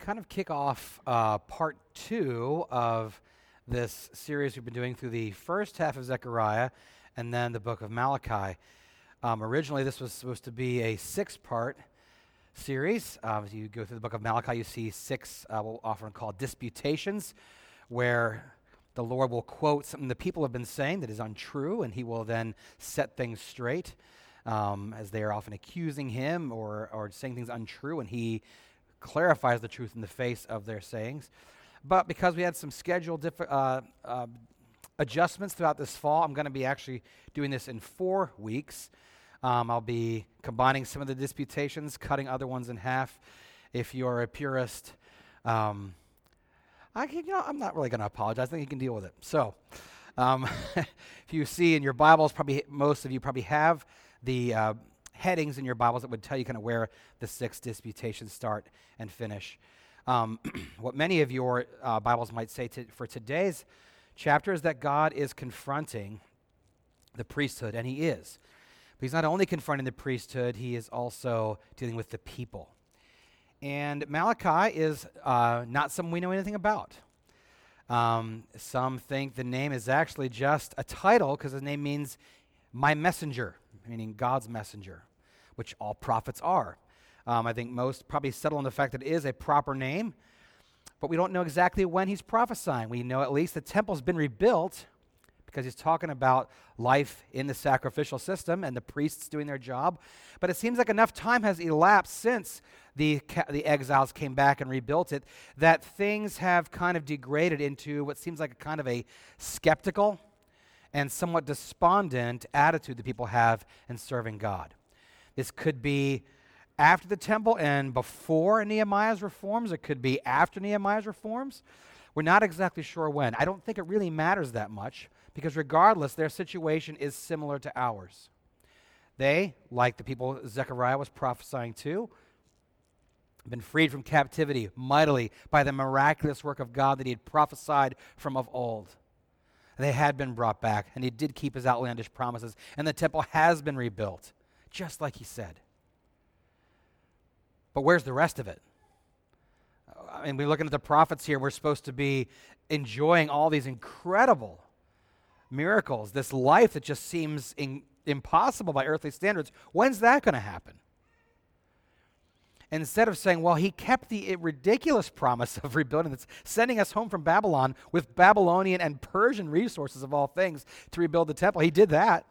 kind of kick off part 2 of this series we've been doing through the first half of Zechariah and then the book of Malachi. Originally, this was supposed to be a 6-part series. As you go through the book of Malachi, you see 6, we'll often call disputations, where the Lord will quote something the people have been saying that is untrue, and he will then set things straight, as they are often accusing him or saying things untrue, and he clarifies the truth in the face of their sayings. But because we had some schedule adjustments throughout this fall, I'm going to be actually doing this in 4 weeks. I'll be combining some of the disputations, cutting other ones in half. If you're a purist, I'm not really going to apologize. I think you can deal with it. So, if you see in your Bibles, probably most of you probably have the headings in your Bibles that would tell you kind of where the 6 disputations start and finish. What many of your Bibles might say for today's chapter is that God is confronting the priesthood, and he is. But he's not only confronting the priesthood, he is also dealing with the people. And Malachi is not something we know anything about. Some think the name is actually just a title because the name means my messenger, meaning God's messenger, which all prophets are. I think most probably settle on the fact that it is a proper name, but we don't know exactly when he's prophesying. We know at least the temple's been rebuilt because he's talking about life in the sacrificial system and the priests doing their job. But it seems like enough time has elapsed since the exiles came back and rebuilt it that things have kind of degraded into what seems like a kind of a skeptical and somewhat despondent attitude that people have in serving God. This could be after the temple and before Nehemiah's reforms. It could be after Nehemiah's reforms. We're not exactly sure when. I don't think it really matters that much because regardless, their situation is similar to ours. They, like the people Zechariah was prophesying to, have been freed from captivity mightily by the miraculous work of God that he had prophesied from of old. They had been brought back, and he did keep his outlandish promises, and the temple has been rebuilt, just like he said. But where's the rest of it? I mean, we're looking at the prophets here. We're supposed to be enjoying all these incredible miracles, this life that just seems impossible by earthly standards. When's that going to happen? Instead of saying, well, he kept the ridiculous promise of rebuilding that's sending us home from Babylon with Babylonian and Persian resources of all things to rebuild the temple. He did that.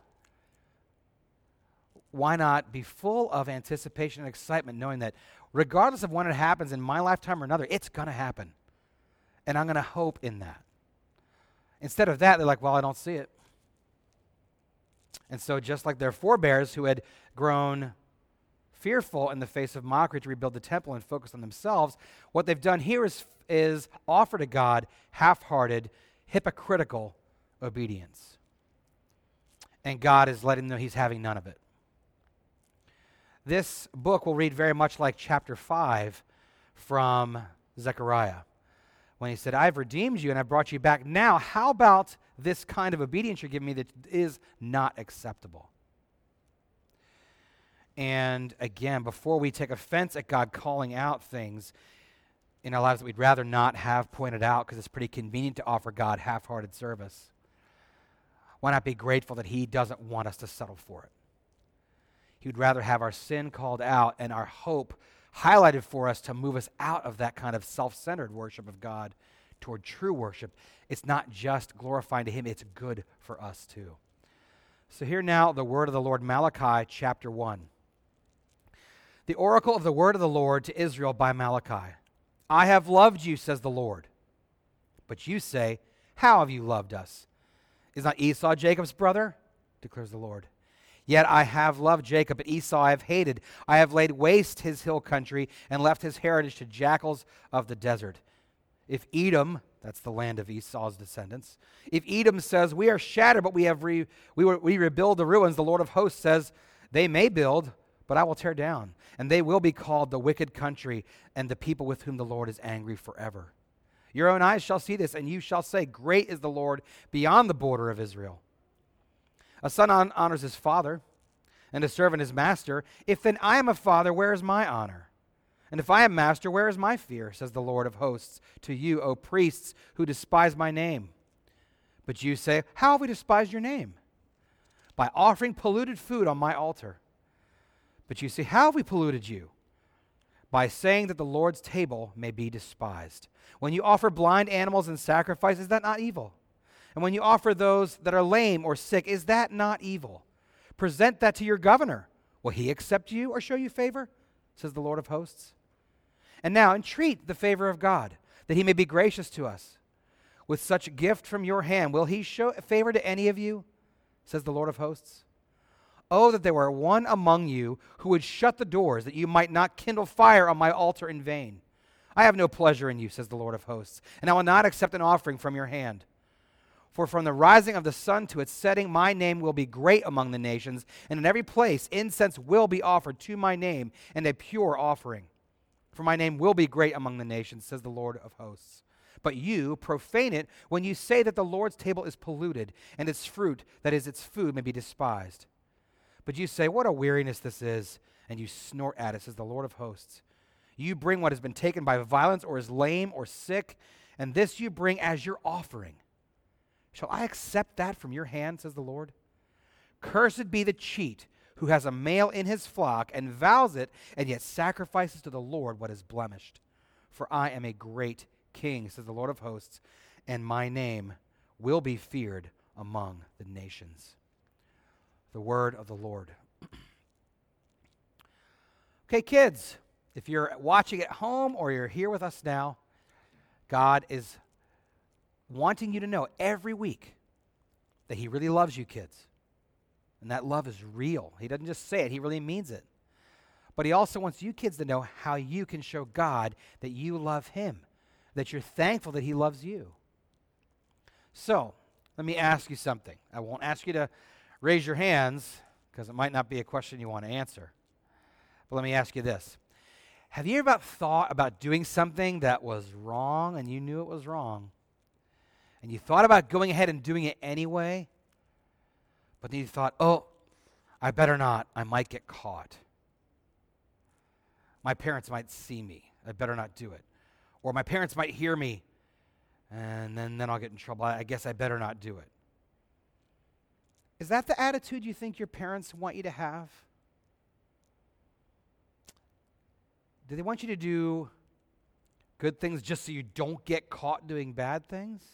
Why not be full of anticipation and excitement, knowing that regardless of when it happens in my lifetime or another, it's going to happen. And I'm going to hope in that. Instead of that, they're like, well, I don't see it. And so just like their forebears who had grown fearful in the face of mockery to rebuild the temple and focus on themselves, what they've done here is offer to God half-hearted, hypocritical obedience. And God is letting them know he's having none of it. This book will read very much like chapter 5 from Zechariah, when he said, I've redeemed you and I've brought you back. Now, how about this kind of obedience you're giving me that is not acceptable? And again, before we take offense at God calling out things in our lives that we'd rather not have pointed out because it's pretty convenient to offer God half-hearted service, why not be grateful that he doesn't want us to settle for it? He would rather have our sin called out and our hope highlighted for us to move us out of that kind of self-centered worship of God toward true worship. It's not just glorifying to him, it's good for us too. So here now the word of the Lord, Malachi chapter 1. The oracle of the word of the Lord to Israel by Malachi. I have loved you, says the Lord. But you say, how have you loved us? Is not Esau Jacob's brother? Declares the Lord. Yet I have loved Jacob, but Esau I have hated. I have laid waste his hill country and left his heritage to jackals of the desert. If Edom, that's the land of Esau's descendants, if Edom says, we are shattered, but we rebuild the ruins, the Lord of hosts says, they may build, but I will tear down. And they will be called the wicked country and the people with whom the Lord is angry forever. Your own eyes shall see this, and you shall say, great is the Lord beyond the border of Israel. A son honors his father, and a servant his master. If then I am a father, where is my honor? And if I am master, where is my fear, says the Lord of hosts, to you, O priests who despise my name? But you say, how have we despised your name? By offering polluted food on my altar. But you say, how have we polluted you? By saying that the Lord's table may be despised. When you offer blind animals in sacrifice, is that not evil? And when you offer those that are lame or sick, is that not evil? Present that to your governor. Will he accept you or show you favor? Says the Lord of hosts. And now entreat the favor of God, that he may be gracious to us. With such a gift from your hand, will he show favor to any of you? Says the Lord of hosts. Oh, that there were one among you who would shut the doors, that you might not kindle fire on my altar in vain. I have no pleasure in you, says the Lord of hosts, and I will not accept an offering from your hand. For from the rising of the sun to its setting, my name will be great among the nations, and in every place incense will be offered to my name, and a pure offering. For my name will be great among the nations, says the Lord of hosts. But you profane it when you say that the Lord's table is polluted, and its fruit, that is, its food, may be despised. But you say, what a weariness this is, and you snort at it, says the Lord of hosts. You bring what has been taken by violence, or is lame, or sick, and this you bring as your offering. Shall I accept that from your hand, says the Lord? Cursed be the cheat who has a male in his flock, and vows it, and yet sacrifices to the Lord what is blemished. For I am a great king, says the Lord of hosts, and my name will be feared among the nations. The word of the Lord. Okay, kids, if you're watching at home or you're here with us now, God is wanting you to know every week that he really loves you, kids. And that love is real. He doesn't just say it, he really means it. But he also wants you kids to know how you can show God that you love him, that you're thankful that he loves you. So, let me ask you something. I won't ask you to raise your hands because it might not be a question you want to answer. But let me ask you this. Have you ever thought about doing something that was wrong and you knew it was wrong? And you thought about going ahead and doing it anyway, but then you thought, oh, I better not. I might get caught. My parents might see me. I better not do it. Or my parents might hear me, and then I'll get in trouble. I guess I better not do it. Is that the attitude you think your parents want you to have? Do they want you to do good things just so you don't get caught doing bad things?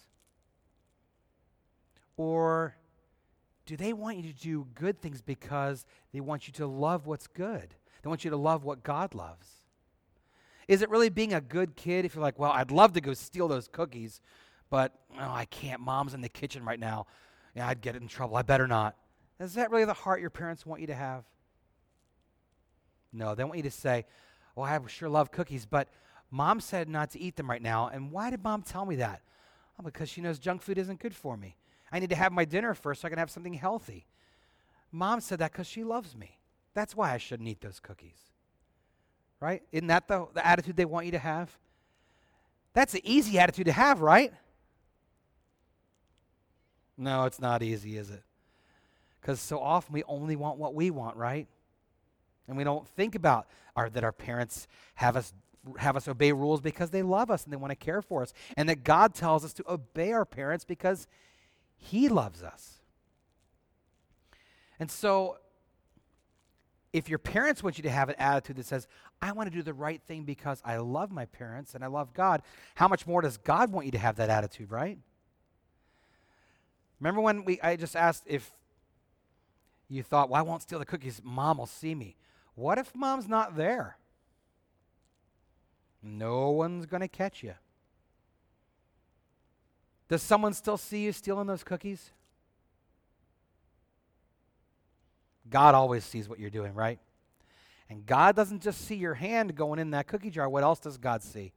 Or do they want you to do good things because they want you to love what's good? They want you to love what God loves. Is it really being a good kid if you're like, well, I'd love to go steal those cookies, but I can't. Mom's in the kitchen right now. Yeah, I'd get in trouble. I better not. Is that really the heart your parents want you to have? No, they want you to say, well, I sure love cookies, but Mom said not to eat them right now. And why did Mom tell me that? Oh, because she knows junk food isn't good for me. I need to have my dinner first so I can have something healthy. Mom said that because she loves me. That's why I shouldn't eat those cookies. Right? Isn't that the attitude they want you to have? That's an easy attitude to have, right? No, it's not easy, is it? Because so often we only want what we want, right? And we don't think about that our parents have us obey rules because they love us and they want to care for us. And that God tells us to obey our parents because he loves us. And so, if your parents want you to have an attitude that says, I want to do the right thing because I love my parents and I love God, how much more does God want you to have that attitude, right? Remember when I just asked if you thought, well, I won't steal the cookies, Mom will see me. What if Mom's not there? No one's going to catch you. Does someone still see you stealing those cookies? God always sees what you're doing, right? And God doesn't just see your hand going in that cookie jar. What else does God see?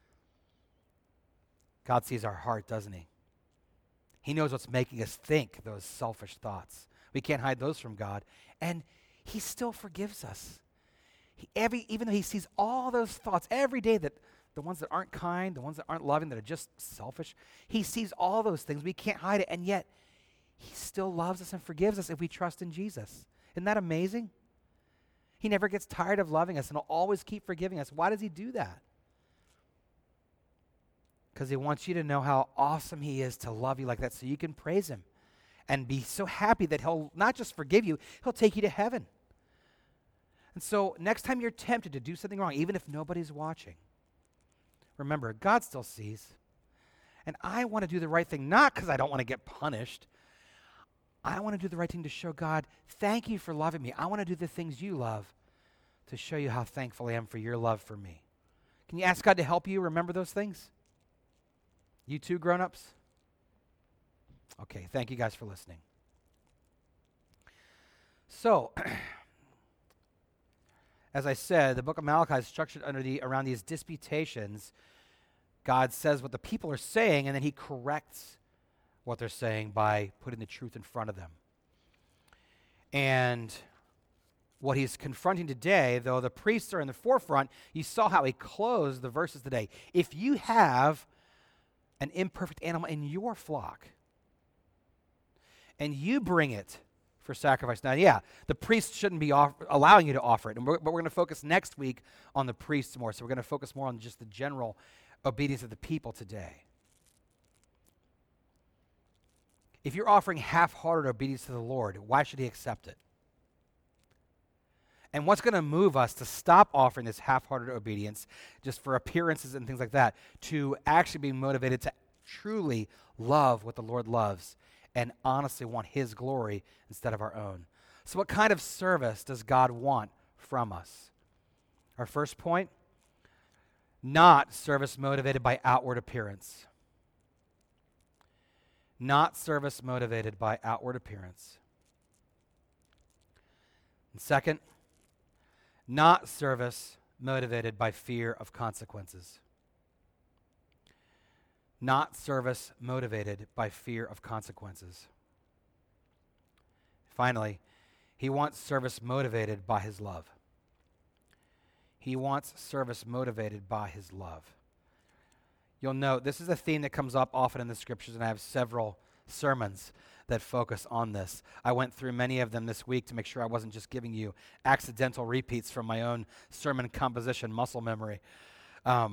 God sees our heart, doesn't he? He knows what's making us think those selfish thoughts. We can't hide those from God. And he still forgives us. Even though he sees all those thoughts every day, that the ones that aren't kind, the ones that aren't loving, that are just selfish, he sees all those things. We can't hide it. And yet, he still loves us and forgives us if we trust in Jesus. Isn't that amazing? He never gets tired of loving us and will always keep forgiving us. Why does he do that? Because he wants you to know how awesome he is to love you like that so you can praise him and be so happy that he'll not just forgive you, he'll take you to heaven. And so next time you're tempted to do something wrong, even if nobody's watching, remember, God still sees. And I want to do the right thing, not because I don't want to get punished. I want to do the right thing to show God, thank you for loving me. I want to do the things you love to show you how thankful I am for your love for me. Can you ask God to help you remember those things? You too, grown-ups? Okay, thank you guys for listening. So, as I said, the book of Malachi is structured around these disputations. God says what the people are saying, and then he corrects what they're saying by putting the truth in front of them. And what he's confronting today, though the priests are in the forefront, you saw how he closed the verses today. If you have an imperfect animal in your flock, and you bring it for sacrifice. Now, yeah, the priest shouldn't be allowing you to offer it, but we're going to focus next week on the priests more, so we're going to focus more on just the general obedience of the people today. If you're offering half-hearted obedience to the Lord, why should he accept it? And what's going to move us to stop offering this half-hearted obedience just for appearances and things like that, to actually be motivated to truly love what the Lord loves and honestly want his glory instead of our own? So what kind of service does God want from us? Our first point, not service motivated by outward appearance. Not service motivated by outward appearance. And second, not service motivated by fear of consequences. Not service motivated by fear of consequences. Finally, he wants service motivated by his love. He wants service motivated by his love. You'll note this is a theme that comes up often in the scriptures, and I have several sermons that focus on this. I went through many of them this week to make sure I wasn't just giving you accidental repeats from my own sermon composition muscle memory. But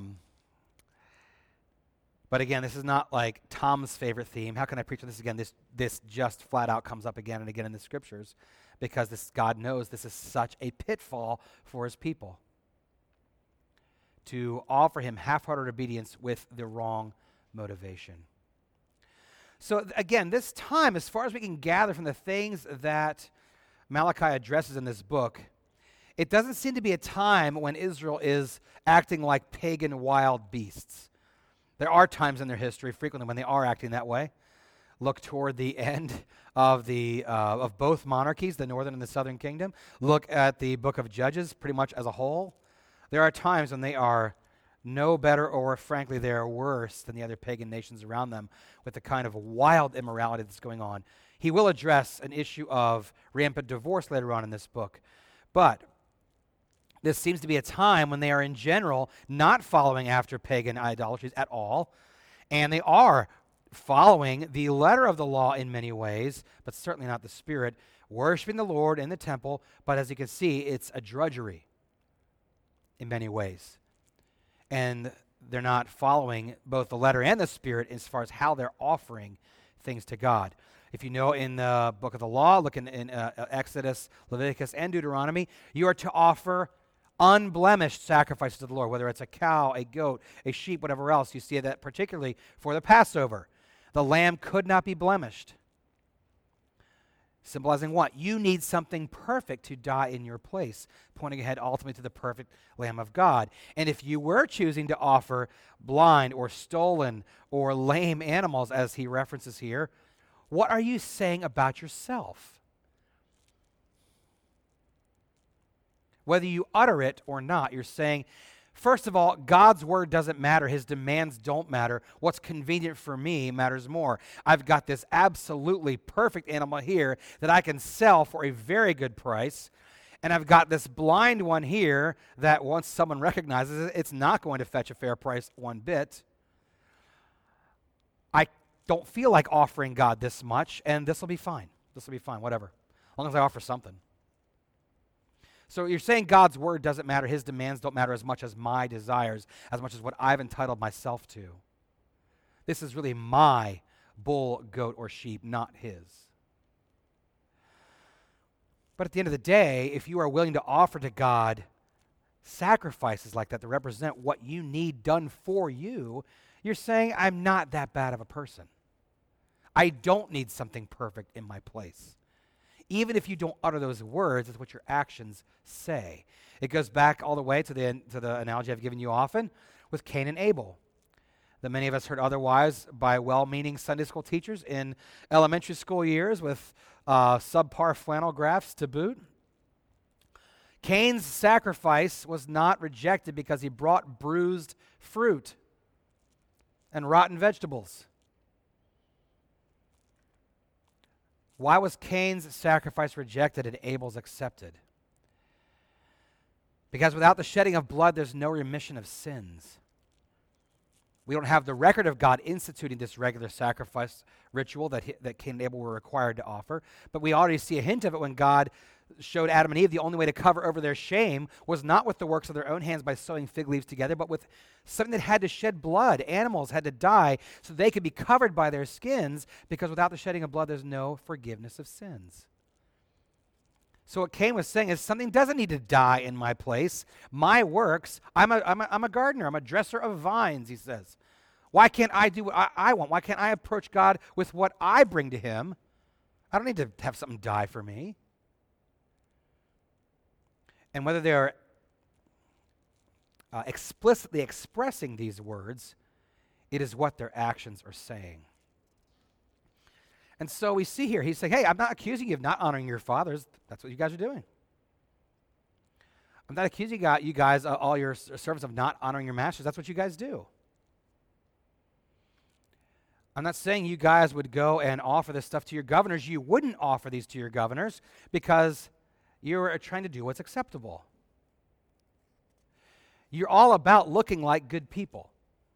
again, this is not like Tom's favorite theme. How can I preach on this again? This just flat out comes up again and again in the scriptures because God knows this is such a pitfall for his people, to offer him half-hearted obedience with the wrong motivation. So again, this time, as far as we can gather from the things that Malachi addresses in this book, it doesn't seem to be a time when Israel is acting like pagan wild beasts. There are times in their history, frequently, when they are acting that way. Look toward the end of both monarchies, the northern and the southern kingdom. Look at the book of Judges pretty much as a whole. There are times when they are no better, or frankly, they are worse than the other pagan nations around them with the kind of wild immorality that's going on. He will address an issue of rampant divorce later on in this book. But this seems to be a time when they are in general not following after pagan idolatries at all, and they are following the letter of the law in many ways, but certainly not the spirit, worshiping the Lord in the temple, but as you can see, it's a drudgery in many ways. And they're not following both the letter and the spirit as far as how they're offering things to God. If you know in the book of the law, look in Exodus, Leviticus, and Deuteronomy, you are to offer unblemished sacrifices to the Lord, whether it's a cow, a goat, a sheep, whatever else. You see that particularly for the Passover. The lamb could not be blemished. Symbolizing what? You need something perfect to die in your place, pointing ahead ultimately to the perfect Lamb of God. And if you were choosing to offer blind or stolen or lame animals, as he references here, what are you saying about yourself? Whether you utter it or not, you're saying, first of all, God's word doesn't matter. His demands don't matter. What's convenient for me matters more. I've got this absolutely perfect animal here that I can sell for a very good price, and I've got this blind one here that once someone recognizes it, it's not going to fetch a fair price one bit. I don't feel like offering God this much, and this will be fine. This will be fine, whatever, as long as I offer something. So you're saying God's word doesn't matter, his demands don't matter as much as my desires, as much as what I've entitled myself to. This is really my bull, goat, or sheep, not his. But at the end of the day, if you are willing to offer to God sacrifices like that to represent what you need done for you, you're saying, I'm not that bad of a person. I don't need something perfect in my place. Even if you don't utter those words, it's what your actions say. It goes back all the way to the analogy I've given you often with Cain and Abel, that many of us heard otherwise by well-meaning Sunday school teachers in elementary school years with subpar flannel graphs to boot. Cain's sacrifice was not rejected because he brought bruised fruit and rotten vegetables. Why was Cain's sacrifice rejected and Abel's accepted? Because without the shedding of blood, there's no remission of sins. We don't have the record of God instituting this regular sacrifice ritual that Cain and Abel were required to offer, but we already see a hint of it when God showed Adam and Eve the only way to cover over their shame was not with the works of their own hands by sewing fig leaves together, but with something that had to shed blood. Animals had to die so they could be covered by their skins, because without the shedding of blood, there's no forgiveness of sins. So what Cain was saying is something doesn't need to die in my place. My works, I'm a gardener. I'm a dresser of vines, he says. Why can't I do what I want? Why can't I approach God with what I bring to him? I don't need to have something die for me. And whether they're explicitly expressing these words, it is what their actions are saying. And so we see here, he's saying, hey, I'm not accusing you of not honoring your fathers. That's what you guys are doing. I'm not accusing you guys, all your servants, of not honoring your masters. That's what you guys do. I'm not saying you guys would go and offer this stuff to your governors. You wouldn't offer these to your governors because you're trying to do what's acceptable. You're all about looking like good people.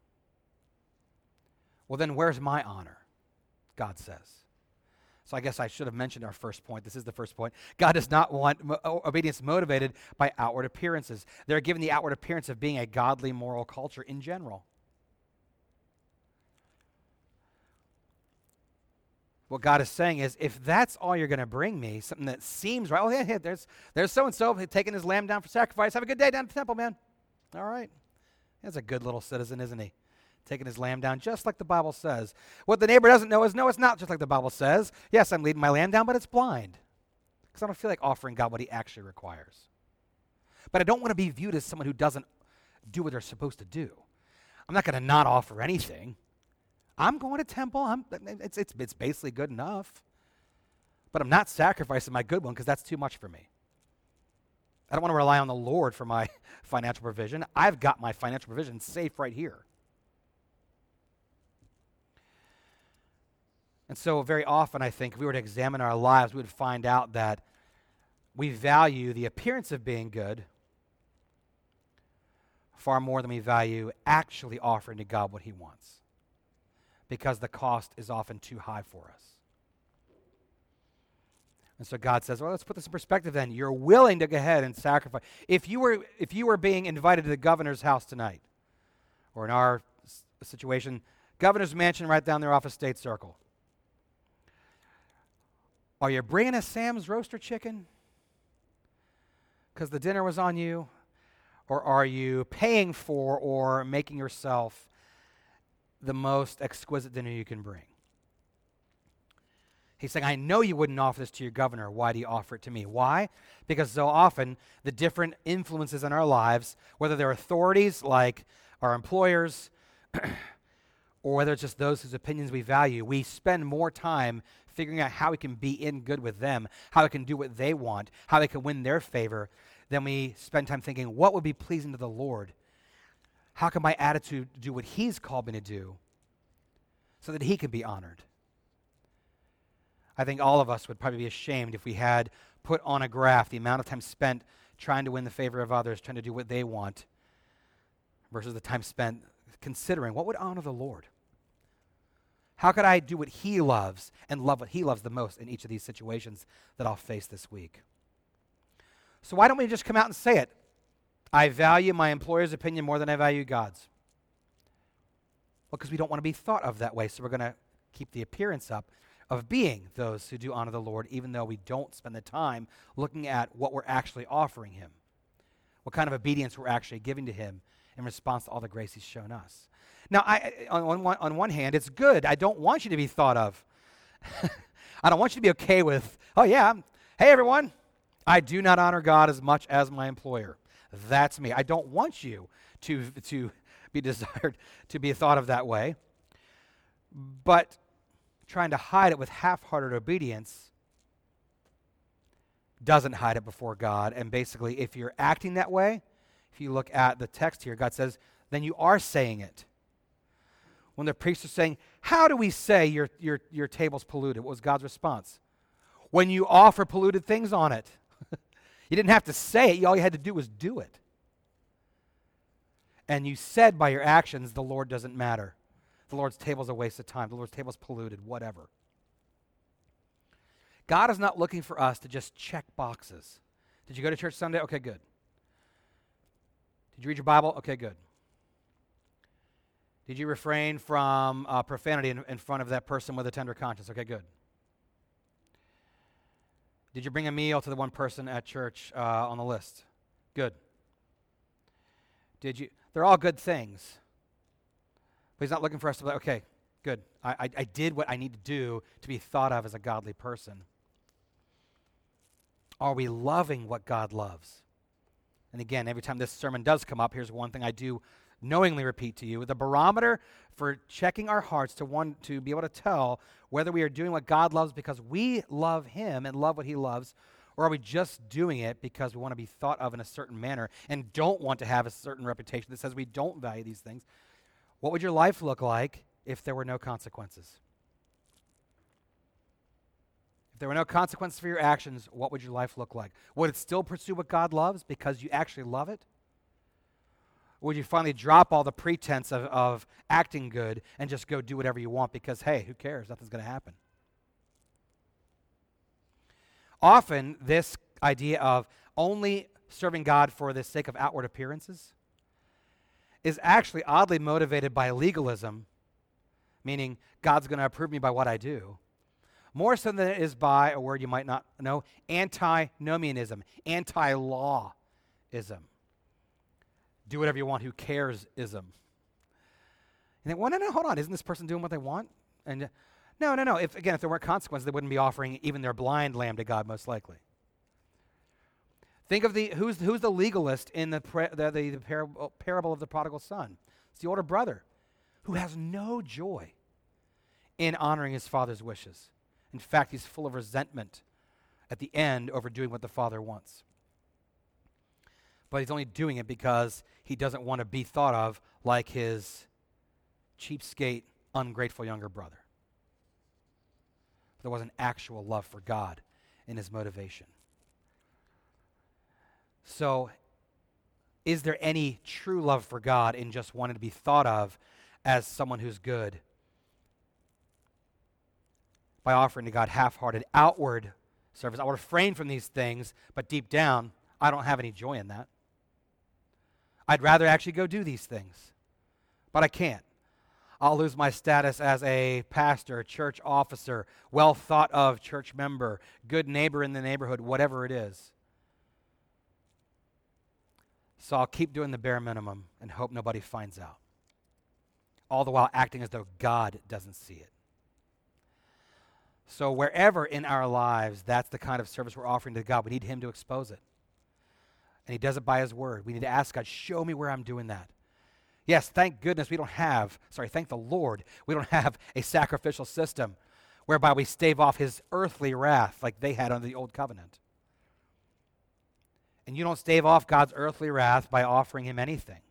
Well, then where's my honor? God says. So I guess I should have mentioned our first point. This is the first point. God does not want obedience motivated by outward appearances. They're given the outward appearance of being a godly moral culture in general. What God is saying is, if that's all you're going to bring me, something that seems right, oh yeah, there's so-and-so taking his lamb down for sacrifice. Have a good day down at the temple, man. All right. That's a good little citizen, isn't he? Taking his lamb down just like the Bible says. What the neighbor doesn't know is, no, it's not just like the Bible says. Yes, I'm leading my lamb down, but it's blind. Because I don't feel like offering God what he actually requires. But I don't want to be viewed as someone who doesn't do what they're supposed to do. I'm not going to not offer anything. I'm going to temple. It's basically good enough. But I'm not sacrificing my good one because that's too much for me. I don't want to rely on the Lord for my financial provision. I've got my financial provision safe right here. And so very often, I think, if we were to examine our lives, we would find out that we value the appearance of being good far more than we value actually offering to God what he wants, because the cost is often too high for us. And so God says, well, let's put this in perspective then. You're willing to go ahead and sacrifice. If you were being invited to the governor's house tonight, or in our situation, governor's mansion right down there off of State Circle, are you bringing a Sam's roaster chicken because the dinner was on you? Or are you paying for or making yourself the most exquisite dinner you can bring? He's saying, I know you wouldn't offer this to your governor. Why do you offer it to me? Why? Because so often the different influences in our lives, whether they're authorities like our employers, or whether it's just those whose opinions we value, we spend more time figuring out how we can be in good with them, how we can do what they want, how we can win their favor, than we spend time thinking, what would be pleasing to the Lord? How can my attitude do what he's called me to do so that he can be honored? I think all of us would probably be ashamed if we had put on a graph the amount of time spent trying to win the favor of others, trying to do what they want, versus the time spent considering what would honor the Lord. How could I do what he loves and love what he loves the most in each of these situations that I'll face this week? So why don't we just come out and say it? I value my employer's opinion more than I value God's. Well, because we don't want to be thought of that way, so we're going to keep the appearance up of being those who do honor the Lord, even though we don't spend the time looking at what we're actually offering him, what kind of obedience we're actually giving to him in response to all the grace he's shown us. Now, on one hand, it's good. I don't want you to be thought of. I don't want you to be okay with, oh yeah, hey everyone, I do not honor God as much as my employer. That's me. I don't want you to be desired to be thought of that way. But trying to hide it with half-hearted obedience doesn't hide it before God. And basically, if you're acting that way, if you look at the text here, God says, then you are saying it. When the priests are saying, how do we say your table's polluted? What was God's response? When you offer polluted things on it. You didn't have to say it. All you had to do was do it. And you said by your actions, the Lord doesn't matter. The Lord's table is a waste of time. The Lord's table is polluted, whatever. God is not looking for us to just check boxes. Did you go to church Sunday? Okay, good. Did you read your Bible? Okay, good. Did you refrain from profanity in front of that person with a tender conscience? Okay, good. Did you bring a meal to the one person at church on the list? Good. Did you? They're all good things. But he's not looking for us to be like, okay, good. I did what I need to do to be thought of as a godly person. Are we loving what God loves? And again, every time this sermon does come up, here's one thing I do knowingly repeat to you. The barometer for checking our hearts to be able to tell whether we are doing what God loves because we love him and love what he loves, or are we just doing it because we want to be thought of in a certain manner and don't want to have a certain reputation that says we don't value these things? What would your life look like if there were no consequences? If there were no consequences for your actions, what would your life look like? Would it still pursue what God loves because you actually love it? Or would you finally drop all the pretense of acting good and just go do whatever you want because, hey, who cares? Nothing's going to happen. Often, this idea of only serving God for the sake of outward appearances is actually oddly motivated by legalism, meaning God's going to approve me by what I do, more so than it is by a word you might not know, antinomianism, anti-lawism. Do whatever you want, who cares-ism. You think, well, no, hold on, isn't this person doing what they want? And no. If there weren't consequences, they wouldn't be offering even their blind lamb to God, most likely. Think of who's the legalist in the parable of the prodigal son. It's the older brother who has no joy in honoring his father's wishes. In fact, he's full of resentment at the end over doing what the father wants. But he's only doing it because he doesn't want to be thought of like his cheapskate, ungrateful younger brother. There wasn't actual love for God in his motivation. So, is there any true love for God in just wanting to be thought of as someone who's good? By offering to God half-hearted outward service. I will refrain from these things, but deep down, I don't have any joy in that. I'd rather actually go do these things, but I can't. I'll lose my status as a pastor, church officer, well thought of church member, good neighbor in the neighborhood, whatever it is. So I'll keep doing the bare minimum and hope nobody finds out. All the while acting as though God doesn't see it. So wherever in our lives that's the kind of service we're offering to God, we need him to expose it. And he does it by his word. We need to ask God, show me where I'm doing that. Yes, thank goodness thank the Lord, we don't have a sacrificial system whereby we stave off his earthly wrath like they had under the old covenant. And you don't stave off God's earthly wrath by offering him anything.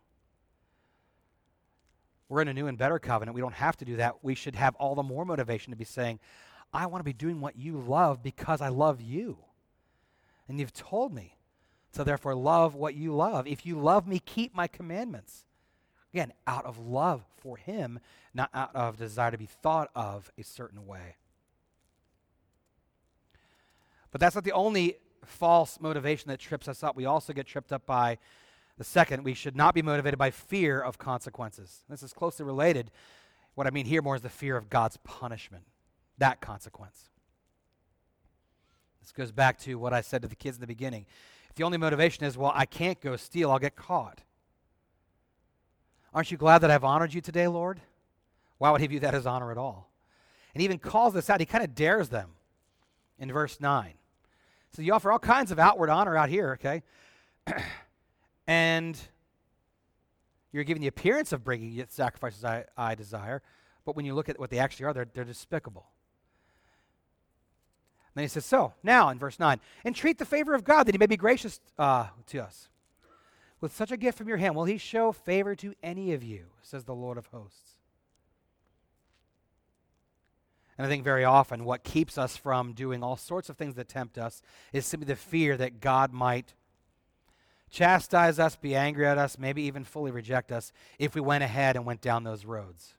We're in a new and better covenant. We don't have to do that. We should have all the more motivation to be saying, I want to be doing what you love because I love you. And you've told me. So therefore, love what you love. If you love me, keep my commandments. Again, out of love for him, not out of desire to be thought of a certain way. But that's not the only false motivation that trips us up, we also get tripped up by the second. We should not be motivated by fear of consequences. This is closely related. What I mean here more is the fear of God's punishment, that consequence. This goes back to what I said to the kids in the beginning. If the only motivation is, well, I can't go steal, I'll get caught. Aren't you glad that I've honored you today, Lord? Why would he view that as honor at all? And he even calls this out. He kind of dares them in verse 9. So you offer all kinds of outward honor out here, okay? And you're giving the appearance of bringing the sacrifices I desire, but when you look at what they actually are, they're despicable. Then he says, so, now in verse 9, entreat the favor of God that he may be gracious to us. With such a gift from your hand, will he show favor to any of you, says the Lord of hosts. And I think very often what keeps us from doing all sorts of things that tempt us is simply the fear that God might chastise us, be angry at us, maybe even fully reject us if we went ahead and went down those roads.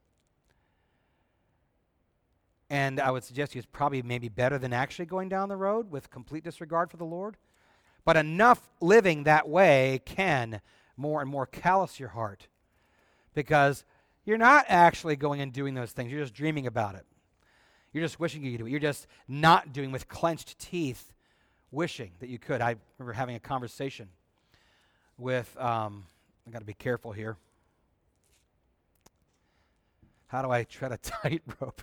And I would suggest it's probably maybe better than actually going down the road with complete disregard for the Lord. But enough living that way can more and more callous your heart because you're not actually going and doing those things. You're just dreaming about it. You're just wishing you could do it. You're just not doing with clenched teeth, wishing that you could. I remember having a conversation with, I got to be careful here. How do I tread a tightrope?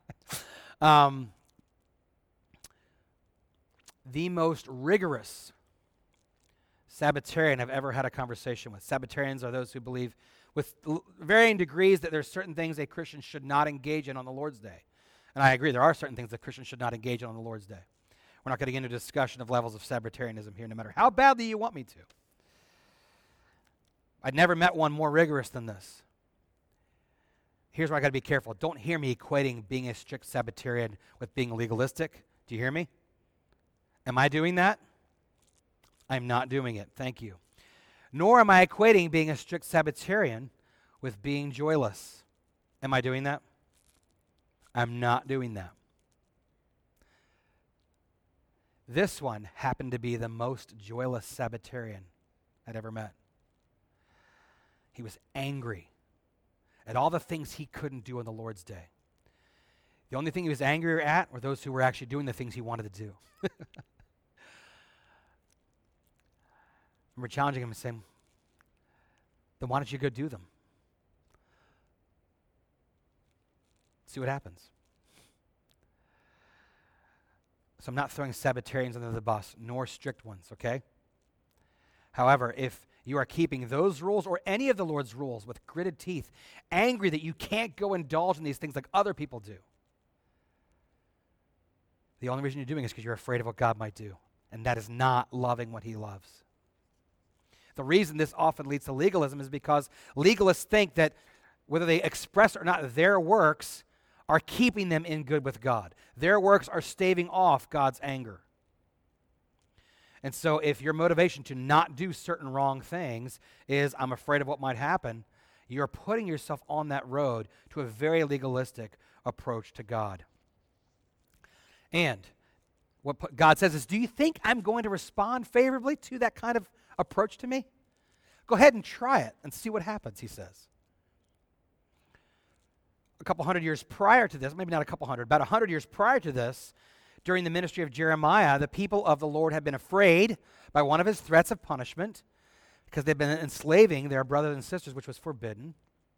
The most rigorous Sabbatarian I've ever had a conversation with. Sabbatarians are those who believe with varying degrees that there's certain things a Christian should not engage in on the Lord's Day. And I agree, there are certain things that Christians should not engage in on the Lord's Day. We're not going to get into a discussion of levels of Sabbatarianism here, no matter how badly you want me to. I'd never met one more rigorous than this. Here's where I got to be careful. Don't hear me equating being a strict Sabbatarian with being legalistic. Do you hear me? Am I doing that? I'm not doing it. Thank you. Nor am I equating being a strict Sabbatarian with being joyless. Am I doing that? I'm not doing that. This one happened to be the most joyless Sabbatarian I'd ever met. He was angry at all the things he couldn't do on the Lord's Day. The only thing he was angrier at were those who were actually doing the things he wanted to do. I remember challenging him and saying, then why don't you go do them? See what happens. So I'm not throwing Sabbatarians under the bus, nor strict ones, okay? However, if you are keeping those rules or any of the Lord's rules with gritted teeth, angry that you can't go indulge in these things like other people do, the only reason you're doing it is because you're afraid of what God might do. And that is not loving what he loves. The reason this often leads to legalism is because legalists think that whether they express or not, their works are keeping them in good with God. Their works are staving off God's anger. And so if your motivation to not do certain wrong things is, I'm afraid of what might happen, you're putting yourself on that road to a very legalistic approach to God. And what God says is, do you think I'm going to respond favorably to that kind of approach to me? Go ahead and try it and see what happens, he says. A couple hundred years prior to this, maybe not a couple hundred, about 100 years prior to this, during the ministry of Jeremiah, the people of the Lord had been afraid by one of his threats of punishment because they'd been enslaving their brothers and sisters, which was forbidden.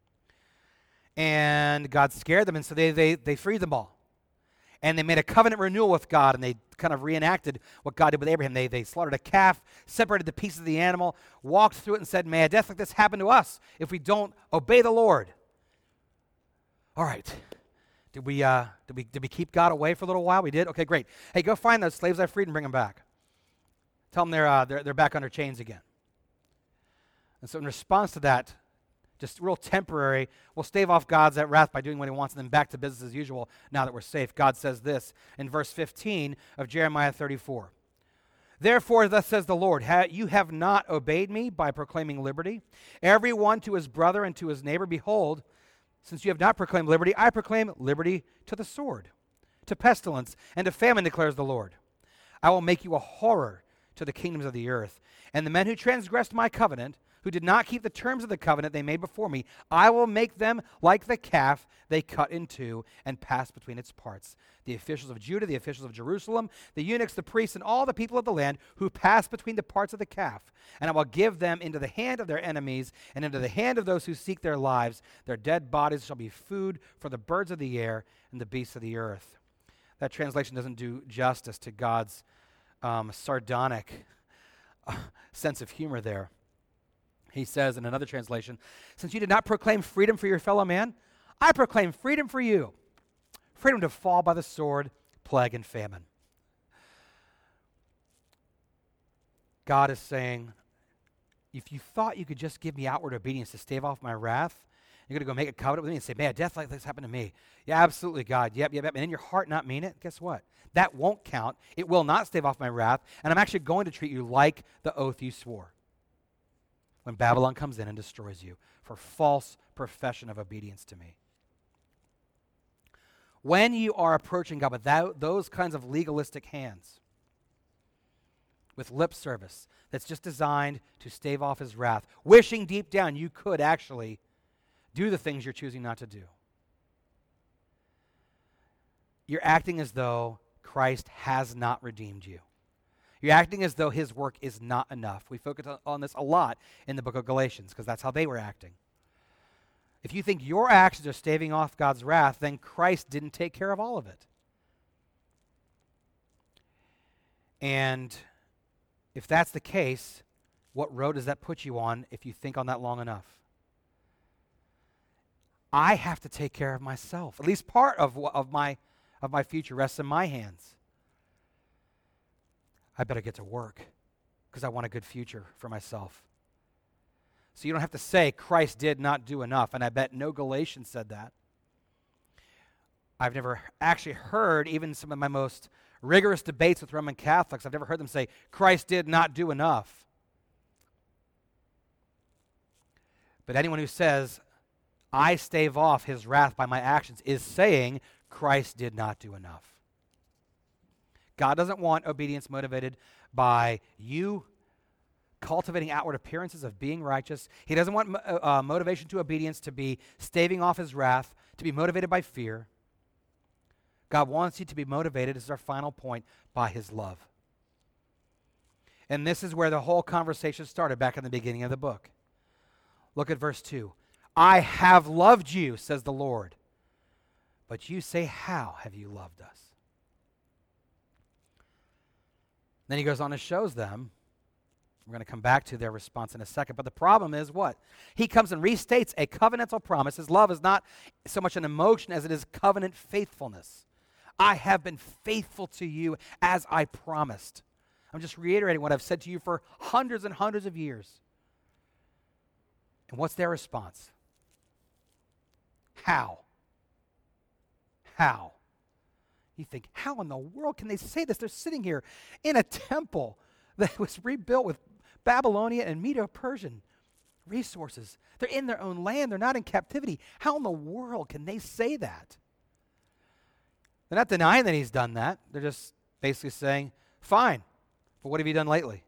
And God scared them, and so they freed them all. And they made a covenant renewal with God, and they kind of reenacted what God did with Abraham. They slaughtered a calf, separated the pieces of the animal, walked through it, and said, may a death like this happen to us if we don't obey the Lord. All right. Did we keep God away for a little while? We did? Okay, great. Hey, go find those slaves I freed and bring them back. Tell them they're back under chains again. And so in response to that, just real temporary, we'll stave off God's wrath by doing what he wants and then back to business as usual now that we're safe. God says this in verse 15 of Jeremiah 34. Therefore, thus says the Lord, you have not obeyed me by proclaiming liberty, every one to his brother and to his neighbor. Behold, since you have not proclaimed liberty, I proclaim liberty to the sword, to pestilence, and to famine, declares the Lord. I will make you a horror to the kingdoms of the earth. And the men who transgressed my covenant, who did not keep the terms of the covenant they made before me, I will make them like the calf they cut in two and passed between its parts. The officials of Judah, the officials of Jerusalem, the eunuchs, the priests, and all the people of the land who passed between the parts of the calf. And I will give them into the hand of their enemies and into the hand of those who seek their lives. Their dead bodies shall be food for the birds of the air and the beasts of the earth. That translation doesn't do justice to God's sardonic sense of humor there. He says in another translation, since you did not proclaim freedom for your fellow man, I proclaim freedom for you. Freedom to fall by the sword, plague, and famine. God is saying, if you thought you could just give me outward obedience to stave off my wrath, you're going to go make a covenant with me and say, man, death like this happened to me. Yeah, absolutely, God. Yep. And in your heart not mean it, guess what? That won't count. It will not stave off my wrath, and I'm actually going to treat you like the oath you swore when Babylon comes in and destroys you for false profession of obedience to me. When you are approaching God with those kinds of legalistic hands, with lip service that's just designed to stave off his wrath, wishing deep down you could actually do the things you're choosing not to do, you're acting as though Christ has not redeemed you. You're acting as though his work is not enough. We focus on this a lot in the book of Galatians because that's how they were acting. If you think your actions are staving off God's wrath, then Christ didn't take care of all of it. And if that's the case, what road does that put you on if you think on that long enough? I have to take care of myself. At least part of my future rests in my hands. I better get to work because I want a good future for myself. So you don't have to say Christ did not do enough, and I bet no Galatian said that. I've never actually heard, even some of my most rigorous debates with Roman Catholics, I've never heard them say Christ did not do enough. But anyone who says I stave off his wrath by my actions is saying Christ did not do enough. God doesn't want obedience motivated by you cultivating outward appearances of being righteous. He doesn't want motivation to obedience to be staving off his wrath, to be motivated by fear. God wants you to be motivated, this is our final point, by his love. And this is where the whole conversation started back in the beginning of the book. Look at verse 2. I have loved you, says the Lord. But you say, how have you loved us? Then he goes on and shows them. We're going to come back to their response in a second. But the problem is what? He comes and restates a covenantal promise. His love is not so much an emotion as it is covenant faithfulness. I have been faithful to you as I promised. I'm just reiterating what I've said to you for hundreds and hundreds of years. And what's their response? How? How? You think, how in the world can they say this? They're sitting here in a temple that was rebuilt with Babylonian and Medo-Persian resources. They're in their own land. They're not in captivity. How in the world can they say that? They're not denying that he's done that. They're just basically saying, fine, but what have you done lately?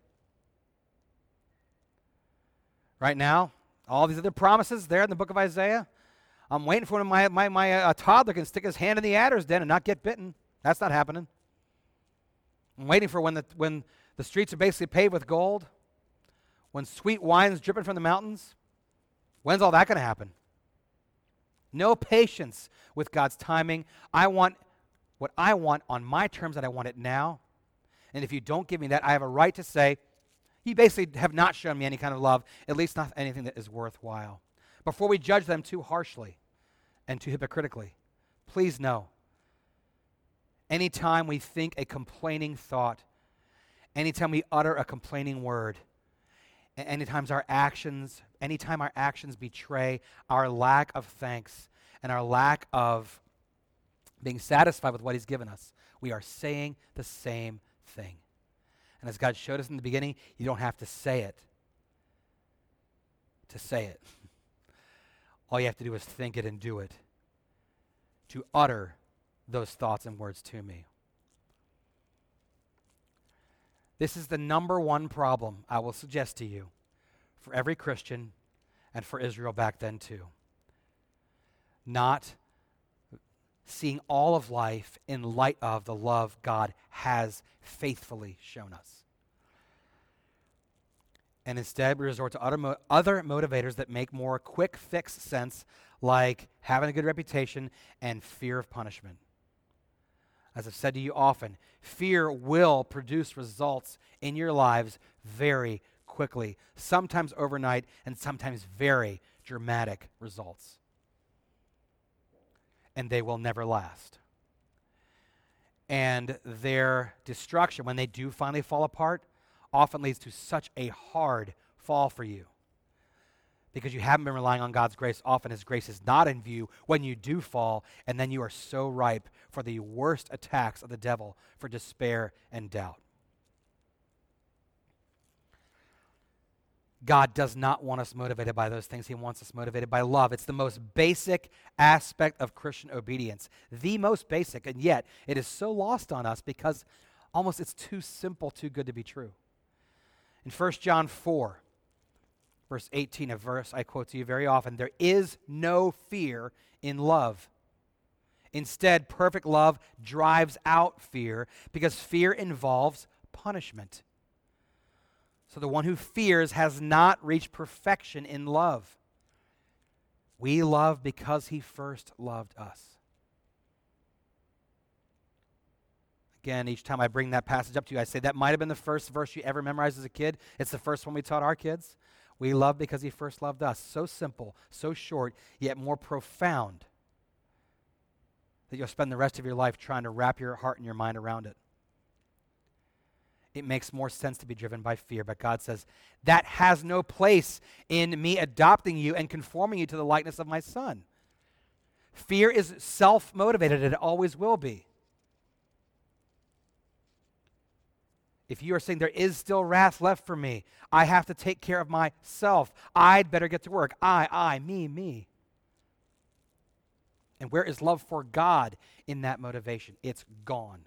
Right now, all these other promises there in the book of Isaiah, I'm waiting for when my toddler can stick his hand in the adder's den and not get bitten. That's not happening. I'm waiting for when the streets are basically paved with gold, when sweet wine's dripping from the mountains. When's all that going to happen? No patience with God's timing. I want what I want on my terms, that I want it now. And if you don't give me that, I have a right to say, you basically have not shown me any kind of love, at least not anything that is worthwhile. Before we judge them too harshly and too hypocritically, please know, anytime we think a complaining thought, anytime we utter a complaining word, anytime our actions betray our lack of thanks and our lack of being satisfied with what he's given us, we are saying the same thing. And as God showed us in the beginning, you don't have to say it to say it. All you have to do is think it and do it, to utter those thoughts and words to me. This is the number one problem I will suggest to you for every Christian and for Israel back then too. Not seeing all of life in light of the love God has faithfully shown us. And instead, we resort to other motivators that make more quick fix sense, like having a good reputation and fear of punishment. As I've said to you often, fear will produce results in your lives very quickly, sometimes overnight, and sometimes very dramatic results. And they will never last. And their destruction, when they do finally fall apart, often leads to such a hard fall for you. Because you haven't been relying on God's grace. Often His grace is not in view when you do fall, and then you are so ripe for the worst attacks of the devil, for despair and doubt. God does not want us motivated by those things. He wants us motivated by love. It's the most basic aspect of Christian obedience. The most basic, and yet it is so lost on us because almost it's too simple, too good to be true. In 1 John 4, verse 18, a verse I quote to you very often, there is no fear in love. Instead, perfect love drives out fear because fear involves punishment. So the one who fears has not reached perfection in love. We love because He first loved us. Again, each time I bring that passage up to you, I say that might have been the first verse you ever memorized as a kid. It's the first one we taught our kids. We love because He first loved us. So simple, so short, yet more profound that you'll spend the rest of your life trying to wrap your heart and your mind around it. It makes more sense to be driven by fear, but God says, that has no place in me adopting you and conforming you to the likeness of my Son. Fear is self-motivated, and it always will be. If you are saying there is still wrath left for me, I have to take care of myself. I'd better get to work. Me. And where is love for God in that motivation? It's gone.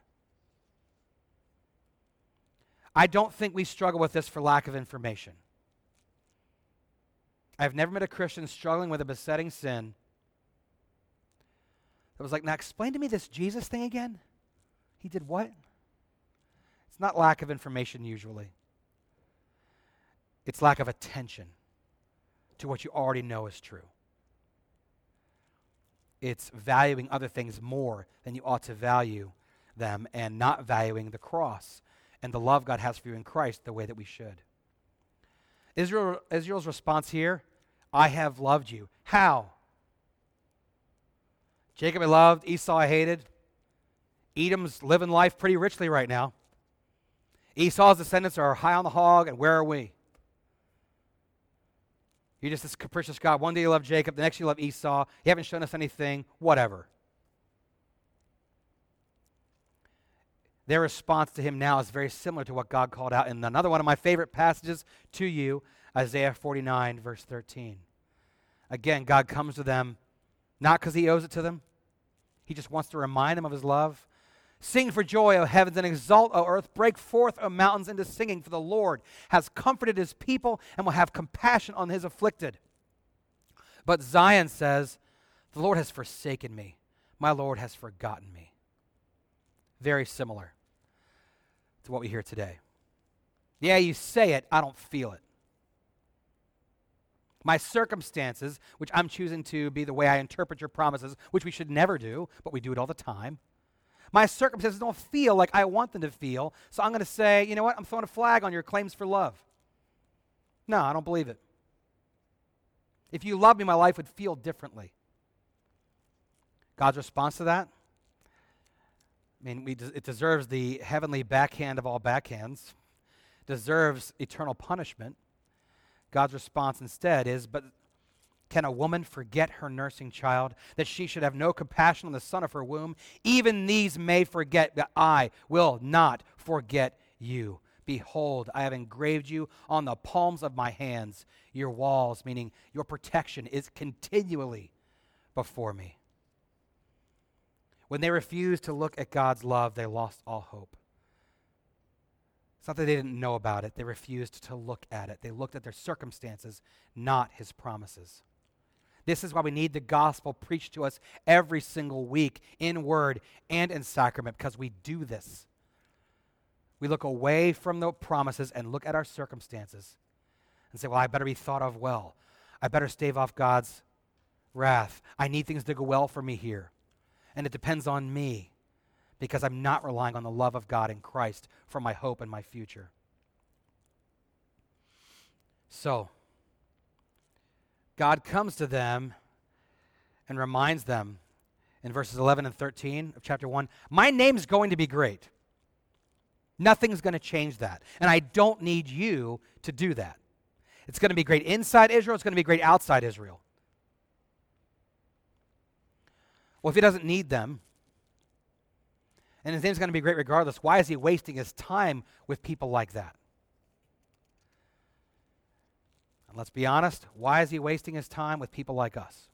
I don't think we struggle with this for lack of information. I've never met a Christian struggling with a besetting sin that was like, now explain to me this Jesus thing again. He did what? It's not lack of information usually. It's lack of attention to what you already know is true. It's valuing other things more than you ought to value them and not valuing the cross and the love God has for you in Christ the way that we should. Israel's response here, I have loved you. How? Jacob I loved, Esau I hated. Edom's living life pretty richly right now. Esau's descendants are high on the hog, and where are we? You're just this capricious God. One day you love Jacob, the next you love Esau. You haven't shown us anything, whatever. Their response to him now is very similar to what God called out in another one of my favorite passages to you, Isaiah 49, verse 13. Again, God comes to them not because He owes it to them. He just wants to remind them of His love. Sing for joy, O heavens, and exult, O earth. Break forth, O mountains, into singing, for the Lord has comforted His people and will have compassion on His afflicted. But Zion says, the Lord has forsaken me. My Lord has forgotten me. Very similar to what we hear today. Yeah, you say it, I don't feel it. My circumstances, which I'm choosing to be the way I interpret your promises, which we should never do, but we do it all the time. My circumstances don't feel like I want them to feel, so I'm going to say, you know what, I'm throwing a flag on your claims for love. No, I don't believe it. If you loved me, my life would feel differently. God's response to that? I mean, it deserves the heavenly backhand of all backhands, deserves eternal punishment. God's response instead is, but can a woman forget her nursing child, that she should have no compassion on the son of her womb? Even these may forget, but I will not forget you. Behold, I have engraved you on the palms of my hands. Your walls, meaning your protection, is continually before me. When they refused to look at God's love, they lost all hope. It's not that they didn't know about it. They refused to look at it. They looked at their circumstances, not his promises. This is why we need the gospel preached to us every single week in word and in sacrament, because we do this. We look away from the promises and look at our circumstances and say, well, I better be thought of well. I better stave off God's wrath. I need things to go well for me here. And it depends on me because I'm not relying on the love of God in Christ for my hope and my future. So, God comes to them and reminds them in verses 11 and 13 of chapter 1, my name's going to be great. Nothing's going to change that. And I don't need you to do that. It's going to be great inside Israel. It's going to be great outside Israel. Well, if he doesn't need them, and his name's going to be great regardless, why is he wasting his time with people like that? And let's be honest, why is he wasting his time with people like us?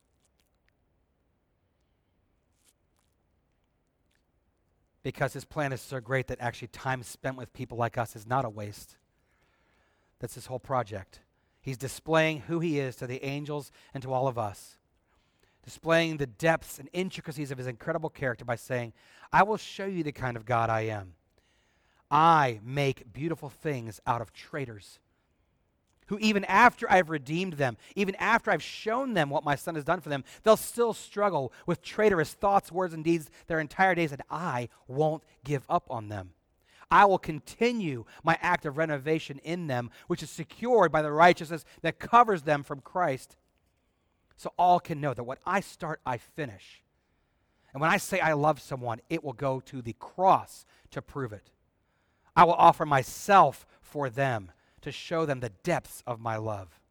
Because his plan is so great that actually time spent with people like us is not a waste. That's his whole project. He's displaying who he is to the angels and to all of us. Displaying the depths and intricacies of his incredible character by saying, I will show you the kind of God I am. I make beautiful things out of traitors, who even after I've redeemed them, even after I've shown them what my Son has done for them, they'll still struggle with traitorous thoughts, words, and deeds their entire days, and I won't give up on them. I will continue my act of renovation in them, which is secured by the righteousness that covers them from Christ. So all can know that what I start, I finish. And when I say I love someone, it will go to the cross to prove it. I will offer myself for them to show them the depths of my love.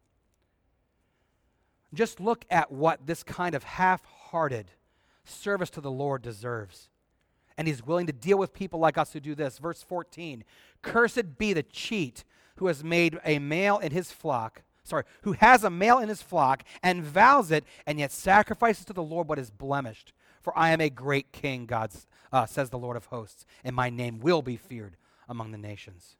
Just look at what this kind of half-hearted service to the Lord deserves. And he's willing to deal with people like us who do this. Verse 14, cursed be the cheat who has made a male in his flock, who has a male in his flock and vows it and yet sacrifices to the Lord what is blemished. For I am a great king, God says the Lord of hosts, and my name will be feared among the nations.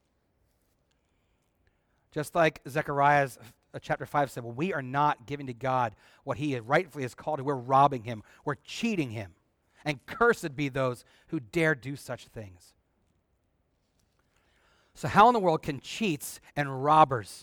Just like Zechariah chapter 5 said, well, we are not giving to God what he rightfully is called. We're robbing him. We're cheating him. And cursed be those who dare do such things. So how in the world can cheats and robbers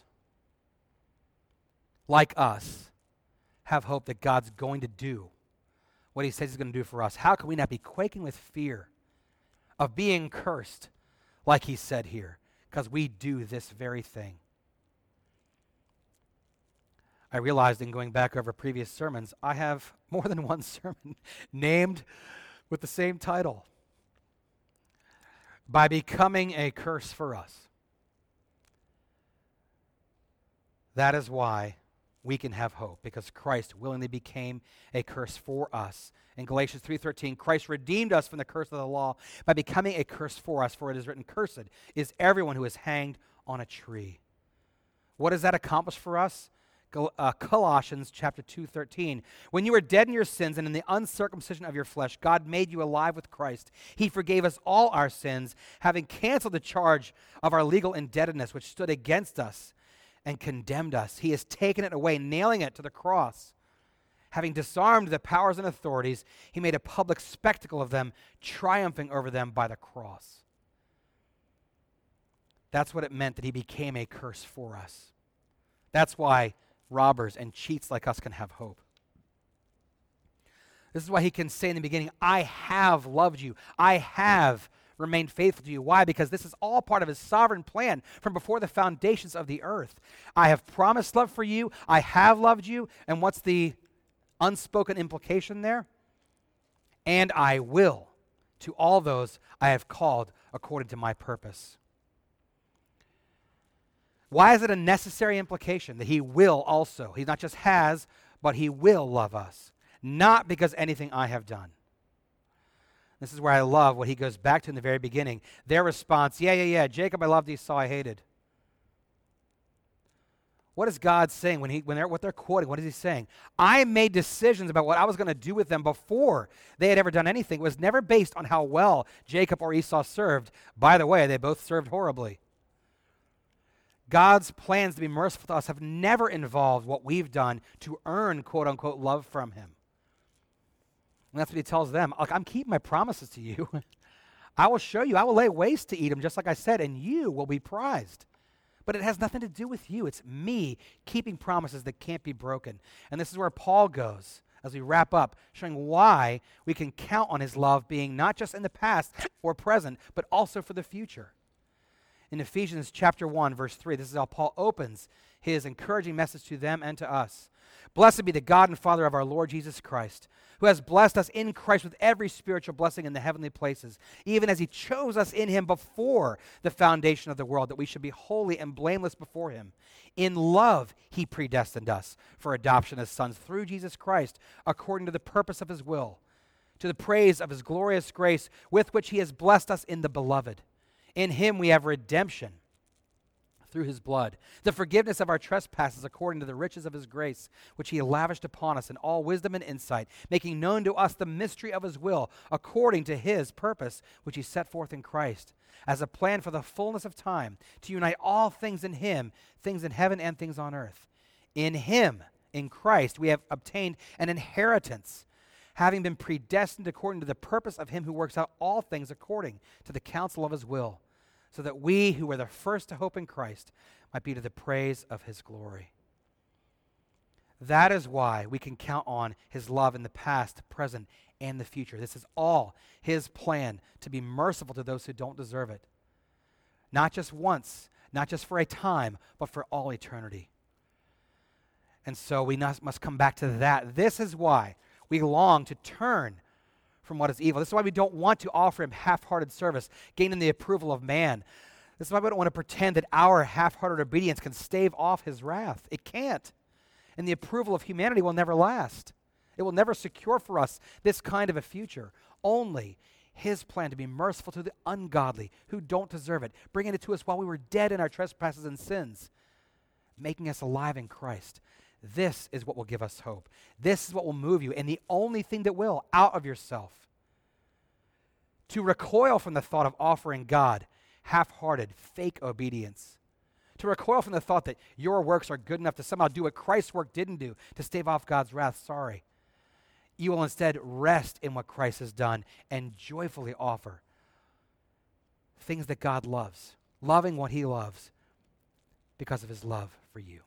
like us have hope that God's going to do what he says he's going to do for us? How can we not be quaking with fear of being cursed like he said here? Because we do this very thing. I realized in going back over previous sermons, I have more than one sermon named with the same title. By becoming a curse for us. That is why we can have hope, because Christ willingly became a curse for us. In Galatians 3:13, Christ redeemed us from the curse of the law by becoming a curse for us, for it is written, cursed is everyone who is hanged on a tree. What does that accomplish for us? Colossians chapter 2:13. When you were dead in your sins and in the uncircumcision of your flesh, God made you alive with Christ. He forgave us all our sins, having canceled the charge of our legal indebtedness which stood against us and condemned us. He has taken it away, nailing it to the cross. Having disarmed the powers and authorities, he made a public spectacle of them, triumphing over them by the cross. That's what it meant that he became a curse for us. That's why robbers and cheats like us can have hope. This is why he can say in the beginning, I have loved you. I have remained faithful to you. Why? Because this is all part of his sovereign plan from before the foundations of the earth. I have promised love for you. I have loved you. And what's the unspoken implication there? And I will to all those I have called according to my purpose. Why is it a necessary implication that he will also? He not just has, but he will love us. Not because anything I have done. This is where I love what he goes back to in the very beginning. Their response, yeah, Jacob I loved, Esau I hated. What is God saying what they're quoting? What is he saying? I made decisions about what I was going to do with them before they had ever done anything. It was never based on how well Jacob or Esau served. By the way, they both served horribly. God's plans to be merciful to us have never involved what we've done to earn, quote unquote, love from him. And that's what he tells them. Look, I'm keeping my promises to you. I will show you. I will lay waste to Edom, just like I said, and you will be prized. But it has nothing to do with you. It's me keeping promises that can't be broken. And this is where Paul goes as we wrap up, showing why we can count on his love being not just in the past or present, but also for the future. In Ephesians chapter 1, verse 3, this is how Paul opens his encouraging message to them and to us. Blessed be the God and Father of our Lord Jesus Christ, who has blessed us in Christ with every spiritual blessing in the heavenly places, even as he chose us in him before the foundation of the world, that we should be holy and blameless before him. In love, he predestined us for adoption as sons through Jesus Christ, according to the purpose of his will, to the praise of his glorious grace, with which he has blessed us in the beloved. In him we have redemption through his blood, the forgiveness of our trespasses according to the riches of his grace, which he lavished upon us in all wisdom and insight, making known to us the mystery of his will, according to his purpose, which he set forth in Christ, as a plan for the fullness of time, to unite all things in him, things in heaven and things on earth. In him, in Christ, we have obtained an inheritance, having been predestined according to the purpose of him who works out all things according to the counsel of his will, so that we who were the first to hope in Christ might be to the praise of his glory. That is why we can count on his love in the past, present, and the future. This is all his plan to be merciful to those who don't deserve it. Not just once, not just for a time, but for all eternity. And so we must come back to that. This is why we long to turn from what is evil. This is why we don't want to offer him half-hearted service, gaining the approval of man. This is why we don't want to pretend that our half-hearted obedience can stave off his wrath. It can't. And the approval of humanity will never last. It will never secure for us this kind of a future. Only his plan to be merciful to the ungodly who don't deserve it, bringing it to us while we were dead in our trespasses and sins, making us alive in Christ. This is what will give us hope. This is what will move you, and the only thing that will, out of yourself. To recoil from the thought of offering God half-hearted, fake obedience. To recoil from the thought that your works are good enough to somehow do what Christ's work didn't do, to stave off God's wrath. Sorry. You will instead rest in what Christ has done and joyfully offer things that God loves, loving what he loves because of his love for you.